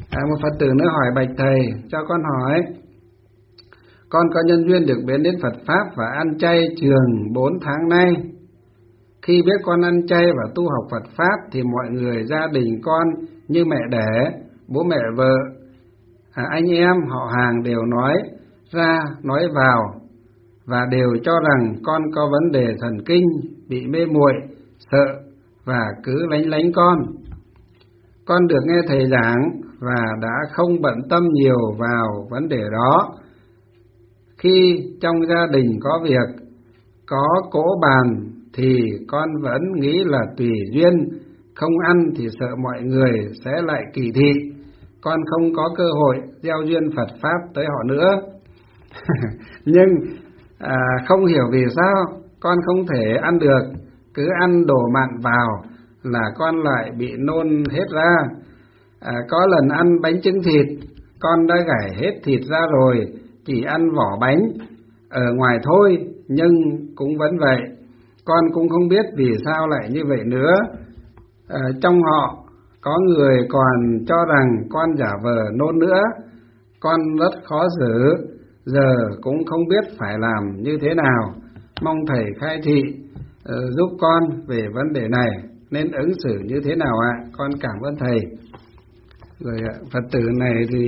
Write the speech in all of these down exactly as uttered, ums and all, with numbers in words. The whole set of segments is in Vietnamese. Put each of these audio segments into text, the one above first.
À, một Phật tử nữa hỏi bạch thầy, cho con hỏi, con có nhân duyên được biết đến Phật Pháp và ăn chay trường bốn tháng nay. Khi biết con ăn chay và tu học Phật Pháp thì mọi người gia đình con như mẹ đẻ, bố mẹ vợ, à, anh em, họ hàng đều nói ra nói vào và đều cho rằng con có vấn đề thần kinh, bị mê muội, sợ và cứ lánh lánh con. Con được nghe thầy giảng và đã không bận tâm nhiều vào vấn đề đó. Khi trong gia đình có việc, có cỗ bàn thì con vẫn nghĩ là tùy duyên, không ăn thì sợ mọi người sẽ lại kỳ thị, con không có cơ hội gieo duyên Phật Pháp tới họ nữa. Nhưng à, không hiểu vì sao con không thể ăn được, cứ ăn đồ mặn vào là con lại bị nôn hết ra. À, có lần ăn bánh trứng thịt, con đã gảy hết thịt ra rồi, chỉ ăn vỏ bánh ở ngoài thôi, nhưng cũng vẫn vậy. Con cũng không biết vì sao lại như vậy nữa. À, trong họ có người còn cho rằng con giả vờ nôn nữa. Con rất khó xử, giờ cũng không biết phải làm như thế nào. Mong thầy khai thị uh, giúp con về vấn đề này, nên ứng xử như thế nào ạ? Con cảm ơn thầy. Rồi Phật tử này thì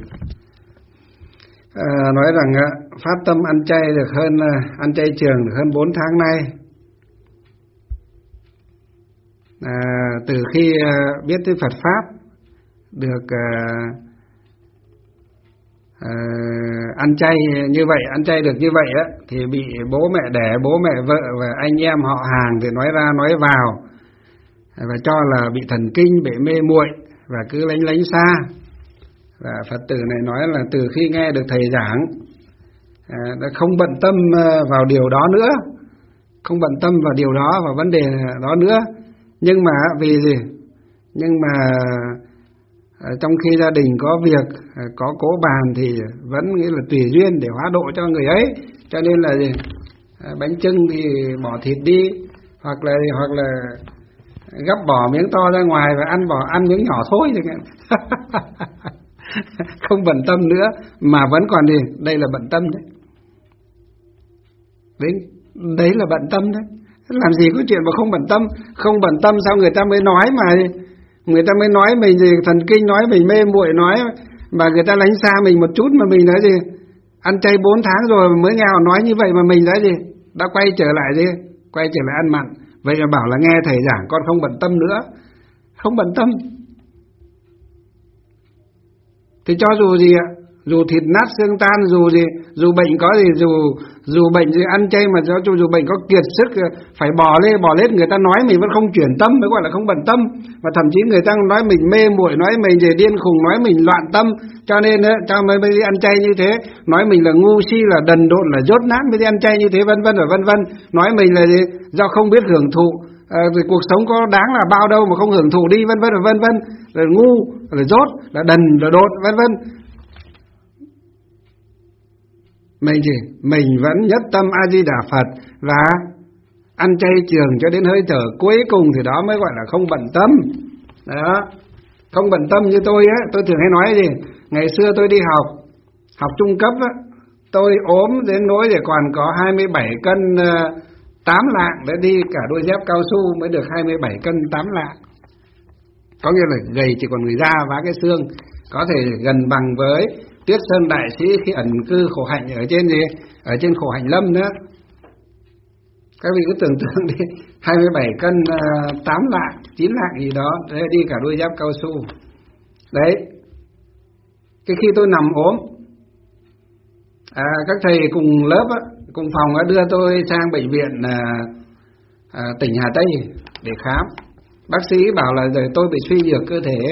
à, nói rằng à, phát tâm ăn chay được hơn à, ăn chay trường được hơn bốn tháng nay. À, từ khi à, biết tới Phật Pháp, được à, à, ăn chay như vậy, ăn chay được như vậy á, thì bị bố mẹ đẻ, bố mẹ vợ và anh em họ hàng thì nói ra nói vào và cho là bị thần kinh, bị mê muội và cứ lánh lánh xa. Và Phật tử này nói là từ khi nghe được thầy giảng à, đã không bận tâm vào điều đó nữa, không bận tâm vào điều đó, vào vấn đề đó nữa. Nhưng mà vì gì? Nhưng mà à, trong khi gia đình có việc, à, có cố bàn thì vẫn nghĩ là tùy duyên để hóa độ cho người ấy. Cho nên là gì? À, bánh chưng thì bỏ thịt đi, hoặc là hoặc là gắp bỏ miếng to ra ngoài và ăn bỏ ăn miếng nhỏ thôi. Không bận tâm nữa mà vẫn còn gì? Đây là bận tâm đấy. Đấy, đấy là bận tâm đấy. Làm gì có chuyện mà không bận tâm. Không bận tâm sao người ta mới nói mà. Người ta mới nói mình gì thần kinh, nói mình mê muội, nói mà người ta lánh xa mình một chút mà mình nói gì ăn chay bốn tháng rồi mới nghe họ nói như vậy mà mình nói gì đã quay trở lại gì quay trở lại ăn mặn. Vậy mà bảo là nghe thầy giảng con không bận tâm nữa. Không bận tâm thì cho dù gì ạ, dù thịt nát xương tan, dù gì, dù bệnh có gì, dù dù bệnh gì ăn chay mà cho dù, dù bệnh có kiệt sức phải bỏ lên bỏ lết, người ta nói mình vẫn không chuyển tâm, mới gọi là không bận tâm. Và thậm chí người ta nói mình mê muội, nói mình gì điên khùng, nói mình loạn tâm, cho nên á, cho mới mới đi ăn chay như thế, nói mình là ngu si, là đần độn, là dốt nát mới đi ăn chay như thế, vân vân và vân vân. Nói mình là gì do không biết hưởng thụ. À, vì cuộc sống có đáng là bao đâu mà không hưởng thụ đi, vân vân và vân vân, là ngu, là dốt, là đần, là đột, vân vân. Mình gì? Mình vẫn nhất tâm A Di Đà Phật và ăn chay trường cho đến hơi thở cuối cùng thì đó mới gọi là không bận tâm. Đó, không bận tâm như tôi á, tôi thường hay nói gì? Ngày xưa tôi đi học, học trung cấp á, tôi ốm đến nỗi để còn có hai mươi bảy cân tám lạng để đi cả đôi dép cao su mới được hai mươi bảy cân tám lạng. Có nghĩa là gầy chỉ còn người da vá cái xương, có thể gần bằng với Tuyết Sơn Đại Sĩ khi ẩn cư khổ hạnh ở trên gì? Ở trên khổ hạnh lâm nữa. Các vị cứ tưởng tượng đi, hai mươi bảy cân tám lạng, chín lạng gì đó, để đi cả đôi dép cao su. Đấy. Cái khi tôi nằm ốm, à, các thầy cùng lớp á, cùng phòng á, đưa tôi sang bệnh viện à, à, tỉnh Hà Tây để khám. Bác sĩ bảo là rồi tôi bị suy nhược cơ thể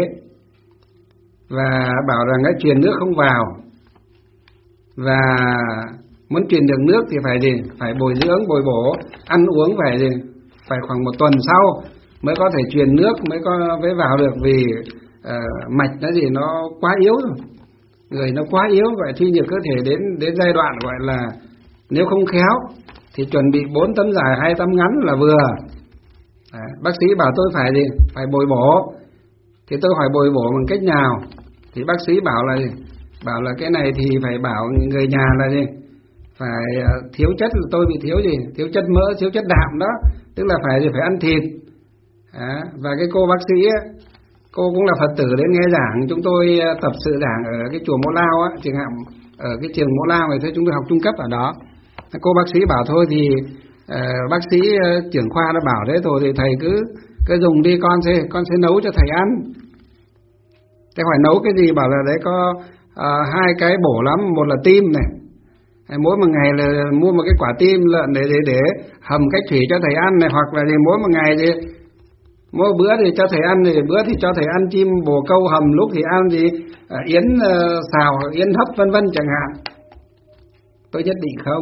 và bảo rằng cái truyền nước không vào, và muốn truyền được nước thì phải gì phải bồi dưỡng, bồi bổ, ăn uống phải gì phải khoảng một tuần sau mới có thể truyền nước, mới có mới vào được, vì uh, mạch nó gì nó quá yếu rồi, người nó quá yếu, gọi suy nhược cơ thể đến đến giai đoạn gọi là nếu không khéo thì chuẩn bị bốn tấm dài hai tấm ngắn là vừa. Đấy, bác sĩ bảo tôi phải gì phải bồi bổ, thì tôi hỏi bồi bổ bằng cách nào, thì thì bác sĩ bảo là gì? Bảo là cái này thì phải bảo người nhà là gì? Phải thiếu chất, tôi bị thiếu gì? Thiếu chất mỡ, thiếu chất đạm đó, tức là phải phải ăn thịt. À, và cái cô bác sĩ ấy, cô cũng là Phật tử đến nghe giảng, chúng tôi tập sự giảng ở cái chùa Mẫu Lao á, trường học ở cái trường Mẫu Lao này thôi, chúng tôi học trung cấp ở đó. Cô bác sĩ bảo thôi thì uh, bác sĩ uh, trưởng khoa đã bảo thế rồi thì thầy cứ cứ dùng đi, con sẽ con sẽ nấu cho thầy ăn. Thế hỏi nấu cái gì? Bảo là đấy có uh, hai cái bổ lắm, một là tim này, mỗi một ngày là mua một cái quả tim lợn để để để hầm cách thủy cho thầy ăn này, hoặc là thì mỗi một ngày thì mỗi bữa thì cho thầy ăn, thì bữa thì cho thầy ăn chim bồ câu hầm, lúc thì ăn gì à, yến uh, xào, yến hấp vân vân chẳng hạn. Tôi nhất định không.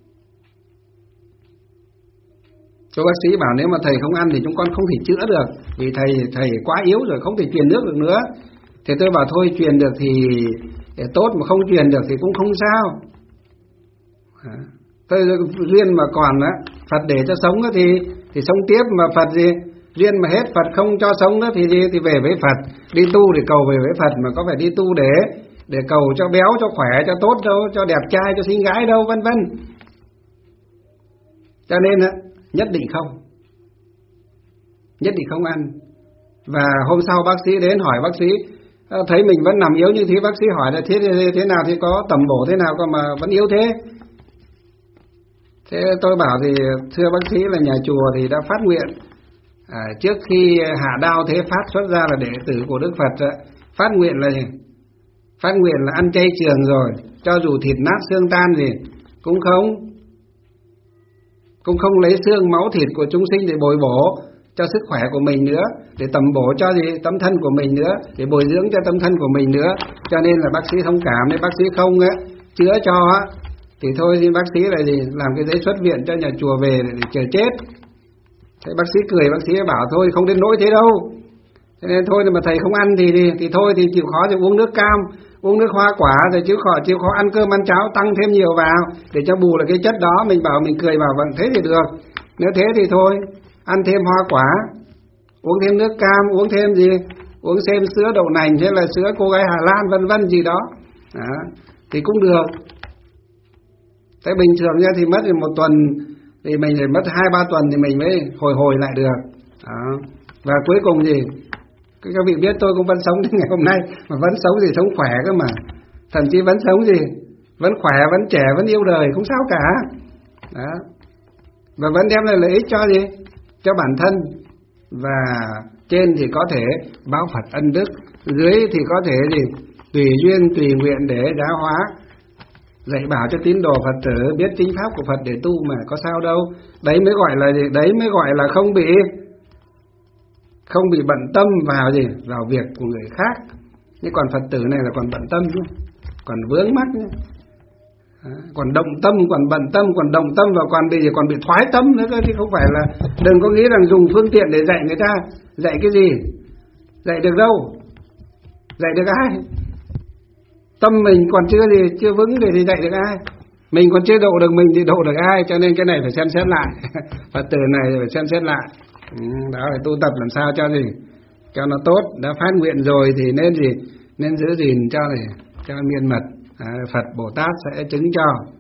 Cô bác sĩ bảo nếu mà thầy không ăn thì chúng con không thể chữa được, vì thầy thầy quá yếu rồi, không thể truyền nước được nữa. Thì tôi bảo thôi truyền được thì tốt, mà không truyền được thì cũng không sao. À, tôi duyên mà còn á, Phật để cho sống thì thì sống tiếp, mà Phật gì duyên mà hết Phật không cho sống nữa thì gì thì về với Phật, đi tu để cầu về với Phật, mà có phải đi tu để để cầu cho béo, cho khỏe, cho tốt đâu, cho đẹp trai, cho xinh gái đâu, vân vân. Cho nên á, nhất định không, nhất định không ăn. Và hôm sau bác sĩ đến hỏi, bác sĩ thấy mình vẫn nằm yếu như thế, bác sĩ hỏi là thế thế, thế nào thì có tầm bổ thế nào cơ mà vẫn yếu thế. Thế tôi bảo thì thưa bác sĩ là nhà chùa thì đã phát nguyện à, trước khi hạ đao thế phát xuất ra là đệ tử của Đức Phật, phát nguyện là gì? Phát nguyện là ăn chay trường rồi, cho dù thịt nát xương tan gì cũng không, cũng không lấy xương máu thịt của chúng sinh để bồi bổ cho sức khỏe của mình nữa, để tầm bổ cho gì tâm thân của mình nữa, để bồi dưỡng cho tâm thân của mình nữa. Cho nên là bác sĩ thông cảm, nếu bác sĩ không á, chữa cho á, thì thôi thì bác sĩ là gì làm cái giấy xuất viện cho nhà chùa về để, để chờ chết. Thế bác sĩ cười, bác sĩ bảo thôi không đến nỗi thế đâu. Cho nên thôi mà thầy không ăn thì, thì thì thôi thì chịu khó thì uống nước cam, uống nước hoa quả, rồi chịu khó chịu khó ăn cơm ăn cháo tăng thêm nhiều vào để cho bù là cái chất đó. Mình bảo mình cười bảo vâng thế thì được. Nếu thế thì thôi ăn thêm hoa quả, uống thêm nước cam, uống thêm gì, uống thêm sữa đậu nành hay là sữa cô gái Hà Lan vân vân gì đó, đó thì cũng được. Thế bình thường nha thì mất thì một tuần thì mình phải mất hai ba tuần thì mình mới hồi hồi lại được. Đó. Và cuối cùng gì các vị biết tôi cũng vẫn sống đến ngày hôm nay, mà vẫn sống gì sống khỏe cơ mà, thậm chí vẫn sống gì vẫn khỏe, vẫn trẻ, vẫn yêu đời, không sao cả. Đó. Và vẫn đem lại lợi ích cho gì cho bản thân, và trên thì có thể báo Phật ân đức, dưới thì có thể gì tùy duyên tùy nguyện để giáo hóa, dạy bảo cho tín đồ Phật tử biết chính pháp của Phật để tu mà có sao đâu. Đấy mới gọi là gì? Đấy mới gọi là không bị không bị bận tâm vào gì vào việc của người khác. Nhưng còn Phật tử này là còn bận tâm chứ, còn vướng mắc nhé. À, còn động tâm, còn bận tâm, còn động tâm và còn bị còn bị thoái tâm nữa cơ, chứ không phải là đừng có nghĩ rằng dùng phương tiện để dạy người ta. Dạy cái gì? Dạy được đâu? Dạy được ai? Tâm mình còn chưa gì chưa vững thì dạy được ai? Mình còn chưa độ được mình thì độ được ai? Cho nên cái này phải xem xét lại. Phật tử này phải xem xét lại. Ừ, đó phải tu tập làm sao cho gì cho nó tốt. Đã phát nguyện rồi thì nên gì nên giữ gìn cho này cho miên mật. À, Phật Bồ Tát sẽ chứng cho.